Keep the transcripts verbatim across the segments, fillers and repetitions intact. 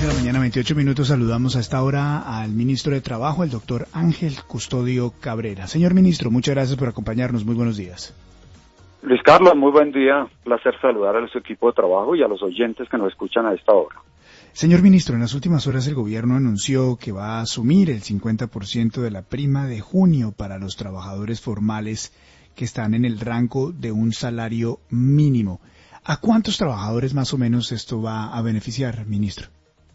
de la mañana, veintiocho minutos. Saludamos a esta hora al ministro de Trabajo, el doctor Ángel Custodio Cabrera. Señor ministro, muchas gracias por acompañarnos. Muy buenos días. Luis Carlos, muy buen día. Placer saludar a su equipo de trabajo y a los oyentes que nos escuchan a esta hora. Señor ministro, en las últimas horas el gobierno anunció que va a asumir el cincuenta por ciento de la prima de junio para los trabajadores formales que están en el rango de un salario mínimo. ¿A cuántos trabajadores más o menos esto va a beneficiar, ministro?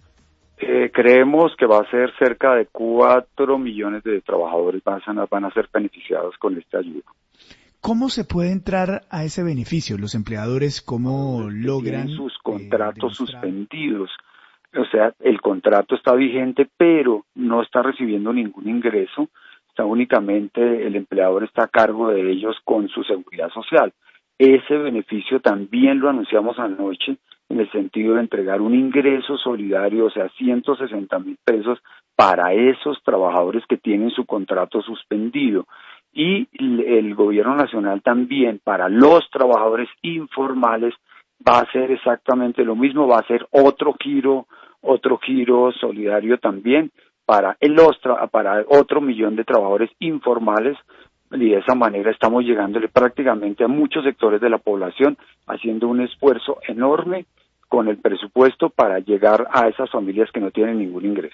Eh, creemos que va a ser cerca de cuatro millones de trabajadores van a, van a ser beneficiados con esta ayuda. ¿Cómo se puede entrar a ese beneficio? ¿Los empleadores cómo logran sus contratos eh, suspendidos? O sea, el contrato está vigente, pero no está recibiendo ningún ingreso. Está únicamente, el empleador está a cargo de ellos con su seguridad social. Ese beneficio también lo anunciamos anoche en el sentido de entregar un ingreso solidario, o sea, ciento sesenta mil pesos para esos trabajadores que tienen su contrato suspendido. Y el gobierno nacional también para los trabajadores informales va a hacer exactamente lo mismo, va a hacer otro giro, otro giro solidario también para el ostra, para otro millón de trabajadores informales, y de esa manera estamos llegándole prácticamente a muchos sectores de la población, haciendo un esfuerzo enorme con el presupuesto para llegar a esas familias que no tienen ningún ingreso.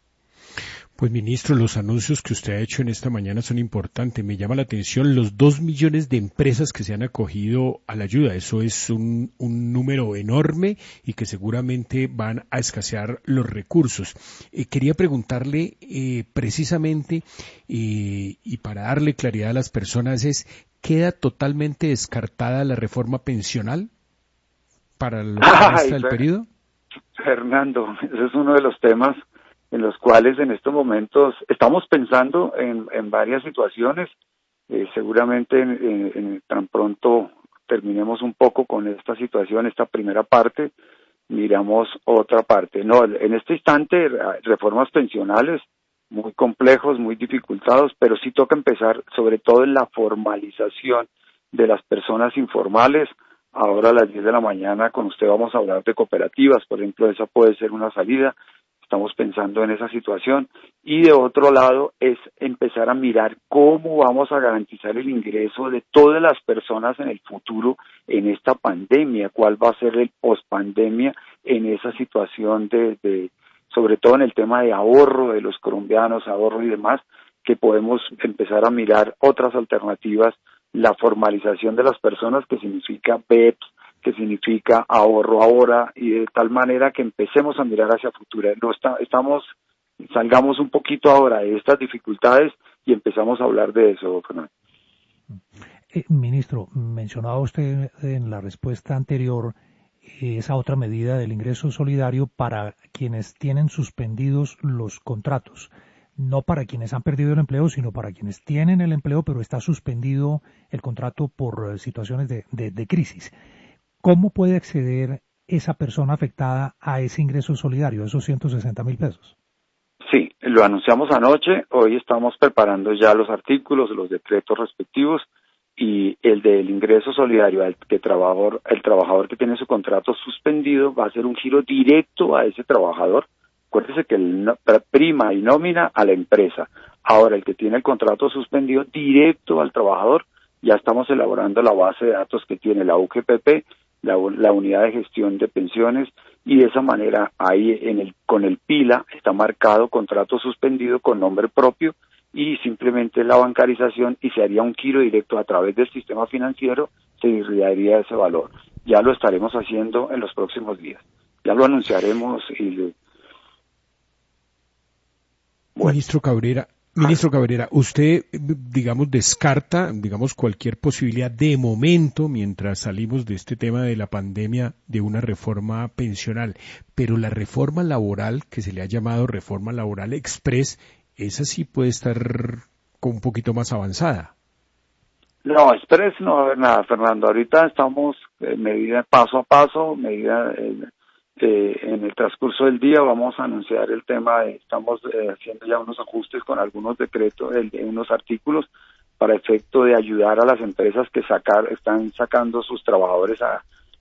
Pues, ministro, los anuncios que usted ha hecho en esta mañana son importantes. Me llama la atención los dos millones de empresas que se han acogido a la ayuda. Eso es un, un número enorme y que seguramente van a escasear los recursos. Eh, quería preguntarle eh, precisamente, eh, y para darle claridad a las personas, es ¿queda totalmente descartada la reforma pensional para lo que resta del periodo? Fernando, ese es uno de los temas en los cuales en estos momentos estamos pensando en, en varias situaciones, eh, seguramente en, en, en tan pronto terminemos un poco con esta situación, esta primera parte, miramos otra parte. No, en este instante reformas pensionales muy complejos, muy dificultados, pero sí toca empezar sobre todo en la formalización de las personas informales. Ahora a las diez de la mañana con usted vamos a hablar de cooperativas, por ejemplo, esa puede ser una salida. Estamos pensando en esa situación y de otro lado es empezar a mirar cómo vamos a garantizar el ingreso de todas las personas en el futuro en esta pandemia, cuál va a ser el pospandemia en esa situación de, de, sobre todo en el tema de ahorro de los colombianos, ahorro y demás, que podemos empezar a mirar otras alternativas, la formalización de las personas que significa B E P S, que significa ahorro ahora, y de tal manera que empecemos a mirar hacia el futuro. No está, estamos, salgamos un poquito ahora de estas dificultades y empezamos a hablar de eso, Fernando. Eh, ministro, mencionaba usted en la respuesta anterior eh, esa otra medida del ingreso solidario para quienes tienen suspendidos los contratos. No para quienes han perdido el empleo, sino para quienes tienen el empleo, pero está suspendido el contrato por eh, situaciones de, de, de crisis. ¿Cómo puede acceder esa persona afectada a ese ingreso solidario, esos ciento sesenta mil pesos? Sí, lo anunciamos anoche, hoy estamos preparando ya los artículos, los decretos respectivos, y el del ingreso solidario al que trabajador, el trabajador que tiene su contrato suspendido va a hacer un giro directo a ese trabajador. Acuérdese que el prima y nómina a la empresa. Ahora, el que tiene el contrato suspendido directo al trabajador, ya estamos elaborando la base de datos que tiene la U G P P, La, la unidad de gestión de pensiones, y de esa manera ahí en el con el PILA está marcado contrato suspendido con nombre propio y simplemente la bancarización, y se haría un giro directo a través del sistema financiero, se irradiaría ese valor. Ya lo estaremos haciendo en los próximos días. Ya lo anunciaremos y bueno. Ministro Cabrera, Ministro Cabrera, usted, digamos, descarta, digamos, cualquier posibilidad de momento, mientras salimos de este tema de la pandemia, de una reforma pensional, pero la reforma laboral, que se le ha llamado reforma laboral express, esa sí puede estar con un poquito más avanzada. No, express no va a haber nada, Fernando. Ahorita estamos en medida paso a paso, medida eh, Eh, en el transcurso del día vamos a anunciar el tema, de, estamos eh, haciendo ya unos ajustes con algunos decretos, eh, unos artículos para efecto de ayudar a las empresas que sacar, están sacando sus trabajadores a,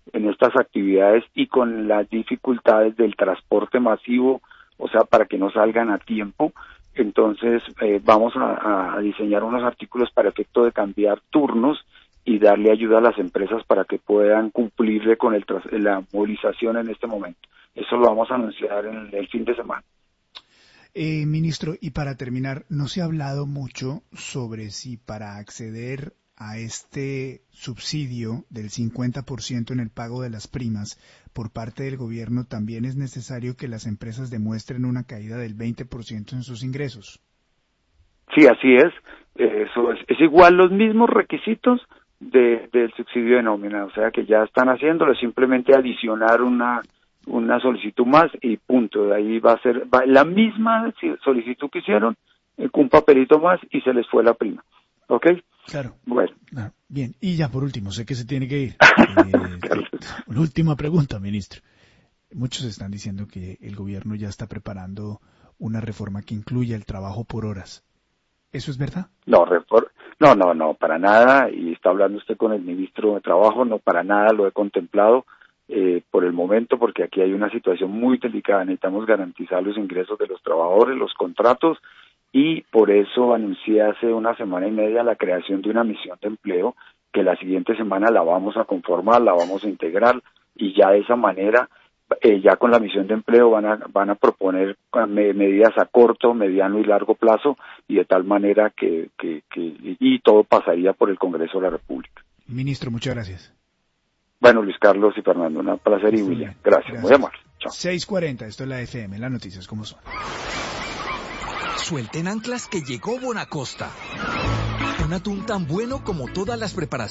en estas actividades y con las dificultades del transporte masivo, o sea, para que no salgan a tiempo. Entonces, eh, vamos a, a diseñar unos artículos para efecto de cambiar turnos y darle ayuda a las empresas para que puedan cumplirle con el tras- la movilización en este momento. Eso lo vamos a anunciar en el, el fin de semana. Eh, ministro, y para terminar, no se ha hablado mucho sobre si para acceder a este subsidio del cincuenta por ciento en el pago de las primas por parte del gobierno también es necesario que las empresas demuestren una caída del veinte por ciento en sus ingresos. Sí, así es. Eso es, es igual los mismos requisitos de, del subsidio de nómina, o sea que ya están haciéndolo, simplemente adicionar una una solicitud más y punto. De ahí va a ser va, la misma solicitud que hicieron, eh, un papelito más y se les fue la prima. ¿Ok? Claro. Bueno. Ah, bien, y ya por último, sé que se tiene que ir. Eh, una última pregunta, ministro. Muchos están diciendo que el gobierno ya está preparando una reforma que incluya el trabajo por horas. ¿Eso es verdad? No, refor- no, no, no, para nada. Y está hablando usted con el ministro de Trabajo, no, para nada lo he contemplado. Eh, por el momento, porque aquí hay una situación muy delicada, necesitamos garantizar los ingresos de los trabajadores, los contratos, y por eso anuncié hace una semana y media la creación de una misión de empleo, que la siguiente semana la vamos a conformar, la vamos a integrar, y ya de esa manera, eh, ya con la misión de empleo van a, van a proponer medidas a corto, mediano y largo plazo, y de tal manera que, que, que y todo pasaría por el Congreso de la República. Ministro, muchas gracias. Bueno, Luis Carlos y Fernando, un placer y William. Gracias, Gracias. Muy amable. Chao. seis cuarenta, esto es la F M, las noticias como son. Suelten anclas que llegó Bonacosta. Un atún tan bueno como todas las preparaciones.